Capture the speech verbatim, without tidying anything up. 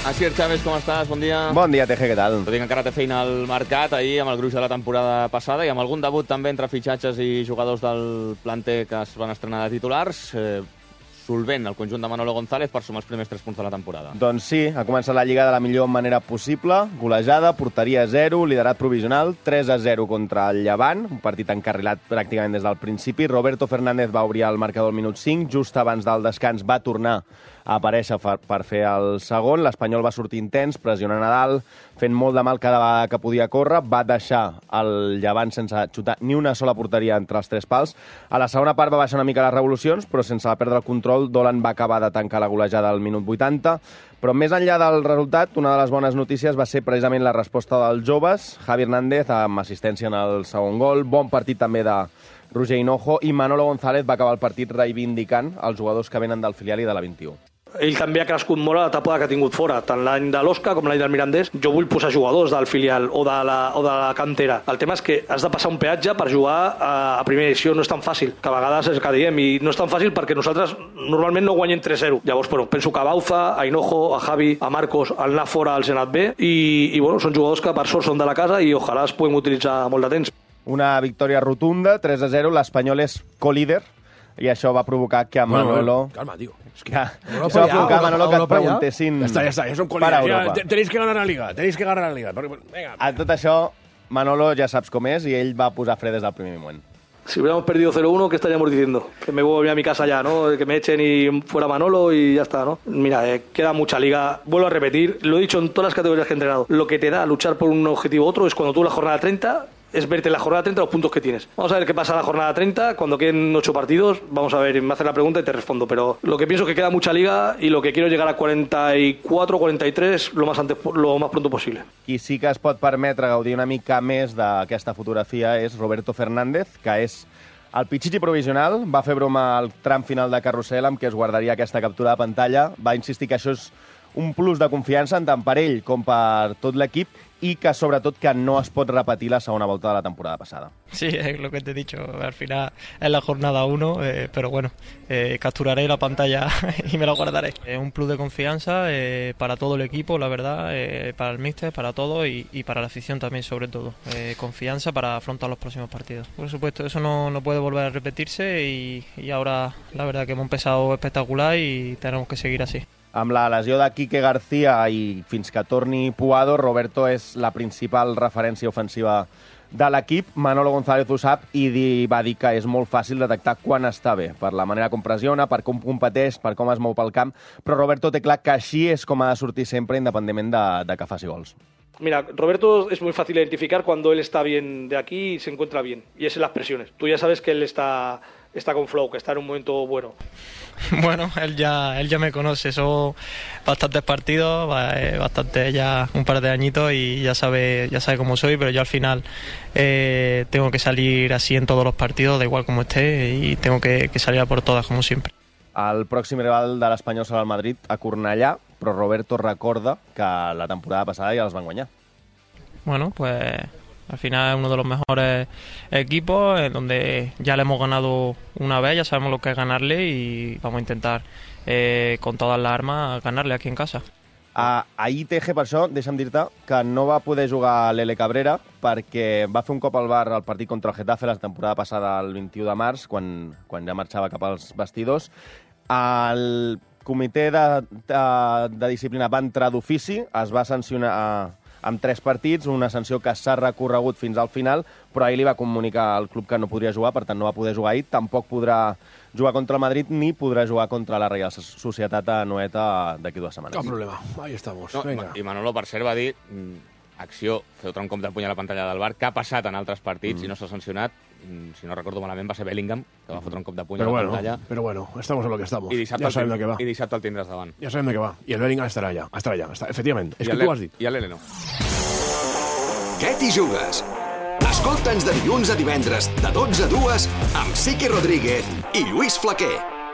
Asier Chávez, com estàs? Bon dia. Bon dia, Teje, què tal? Tot i que encara té feina al mercat, ahir amb el gruix de la temporada passada i amb algun debut també entre fitxatges i jugadors del planter que es van estrenar de titulars, eh, solvent el conjunt de Manolo González per sumar els primers tres punts de la temporada. Doncs sí, ha començat la Lliga de la millor manera possible, golejada, porteria zero, liderat provisional, tres a zero contra el Llevant, un partit encarrilat pràcticament des del principi. Roberto Fernández va obrir el marcador al minut cinc, just abans del descans va tornar a aparèixer per fer el segon. L'Espanyol va sortir intens, pressionant a dalt, fent molt de mal cada vegada que podia córrer, va deixar el Llevant sense xutar ni una sola porteria entre els tres pals. A la segona part va baixar una mica les revolucions, però sense perdre el control, Dolan va acabar de tancar la golejada al minut vuitanta. Però més enllà del resultat, una de les bones notícies va ser precisament la resposta dels joves. Javi Hernández amb assistència en el segon gol, bon partit també de Roger Hinojo, i Manolo González va acabar el partit reivindicant els jugadors que venen del filial i de la vint-i-u. Ell també ha crescut molt a la temporada que ha tingut fora, tant l'any de l'Osca com l'any del Mirandés. Jo vull posar jugadors del filial o de, la, o de la cantera. El tema és que has de passar un peatge per jugar a, a primera edició, no és tan fàcil, que a vegades és el que diem, i no és tan fàcil perquè nosaltres normalment no guanyem tres zero. Llavors, bueno, penso que a Bauza, a Hinojo, a Javi, a Marcos, al anar fora al Senat B, i, i bueno, són jugadors que per sort són de la casa i ojalà es puguem utilitzar molt de temps. Una victòria rotunda, tres a zero, l'Espanyol és co-líder, i això va provocar que a Manolo... Bueno, calma, tío. Es que, eso va a provocar a Manolo que et preguntessin... Ja està, ja està, ja som col·legues. Ja, tenéis que ganar la Liga, tenéis que ganar la Liga. Venga. A tot això, Manolo ja saps com és, i ell va posar fre des del primer moment. Si hubiéramos perdido cero uno, ¿qué estaríamos diciendo? Que me voy a mi casa ya, ¿no? Que me echen y fuera Manolo y ya está, ¿no? Mira, eh, queda mucha liga. Vuelvo a repetir, lo he dicho en todas las categorías que he entrenado. Lo que te da luchar por un objetivo u otro es cuando tú la jornada treinta... es verte en la jornada treinta los puntos que tienes. Vamos a ver qué pasa en la jornada treinta, cuando queden ocho partidos, vamos a ver, me haces la pregunta y te respondo, pero lo que pienso es que queda mucha liga y lo que quiero es llegar a cuarenta y cuatro, cuarenta y tres lo más, antes, lo más pronto posible. Qui sí que es pot permetre gaudir una mica més d'aquesta fotografia és Roberto Fernández, que és el pitxitxi provisional, va fer broma al tram final de carrusel amb què es guardaria aquesta captura de pantalla, va insistir que això és un plus de confiança tant per ell com per tot l'equip, y que sobretot que no es pot repetir la segunda vuelta de la temporada pasada. Sí, es lo que te he dicho, al final es la jornada uno, eh, pero bueno, eh, capturaré la pantalla y me la guardaré. Es un plus de confianza eh, para todo el equipo, la verdad, eh, para el míster, para todo y, y para la afición también sobre todo. Eh, confianza para afrontar los próximos partidos. Por supuesto, eso no, no puede volver a repetirse y, y ahora la verdad que hemos empezado espectacular y tenemos que seguir así. Amb la lesió de Quique García i fins que torni Puado, Roberto és la principal referència ofensiva de l'equip. Manolo González ho sap i va dir que és molt fàcil detectar quan està bé, per la manera com pressiona, per com competeix, per com es mou pel camp, però Roberto té clar que així és com ha de sortir sempre, independentment de, de que faci gols. Mira, Roberto es muy fácil identificar cuando él está bien de aquí y se encuentra bien, y es en las presiones. Tú ya sabes que él está... está con flow, que está en un momento bueno. Bueno, él ya él ya me conoce, son bastantes partidos, bastante ya un par de añitos y ya sabe ya sabe cómo soy, pero yo al final eh, tengo que salir así en todos los partidos, da igual como esté, y tengo que, que salir a por todas, como siempre. El pròxim rival de l'Espanyol serà el Madrid, a Cornellà, però Roberto recorda que la temporada passada ja els van guanyar. Bueno, pues... Al final es uno de los mejores equipos, en donde ya le hemos ganado una vez, ya sabemos lo que es ganarle y vamos a intentar eh, con todas las armas ganarle aquí en casa. Uh, ahir, Teje, per això, deixa'm dir-te que no va poder jugar l'Ele Cabrera perquè va fer un cop al bar al partit contra el Getafe la temporada passada, el vint-i-u de març, quan, quan ja marxava cap als vestidors. El comitè de, de, de disciplina va entrar d'ofici, es va sancionar... Uh, amb tres partits, una sanció que s'ha recorregut fins al final, però ahir li va comunicar al club que no podria jugar, per tant no va poder jugar ahir, tampoc podrà jugar contra el Madrid ni podrà jugar contra la Reial Societat a Noeta d'aquí dues setmanes. Cap problema, ahí estamos. No, Venga. I Manolo, per cert, va dir acció, fer un cop del puny a la pantalla del bar, que ha passat en altres partits mm. i no s'ha sancionat. Si no recordo malament, va ser Bellingham, que va fotre un cop de puny pero a la bueno, pantalla. Pero bueno, estamos en lo que estamos. I dissabte, ja sabem de què va. I dissabte el tindràs davant. Ja sabem de què va. I el Bellingham estarà allà. Estarà allà. Està, efectivament. És I que tu ho has dit. I l'Ele no. Què t'hi jugues? Escolta'ns de dilluns a divendres, de dotze a dues, amb Sique Rodríguez i Lluís Flaquer.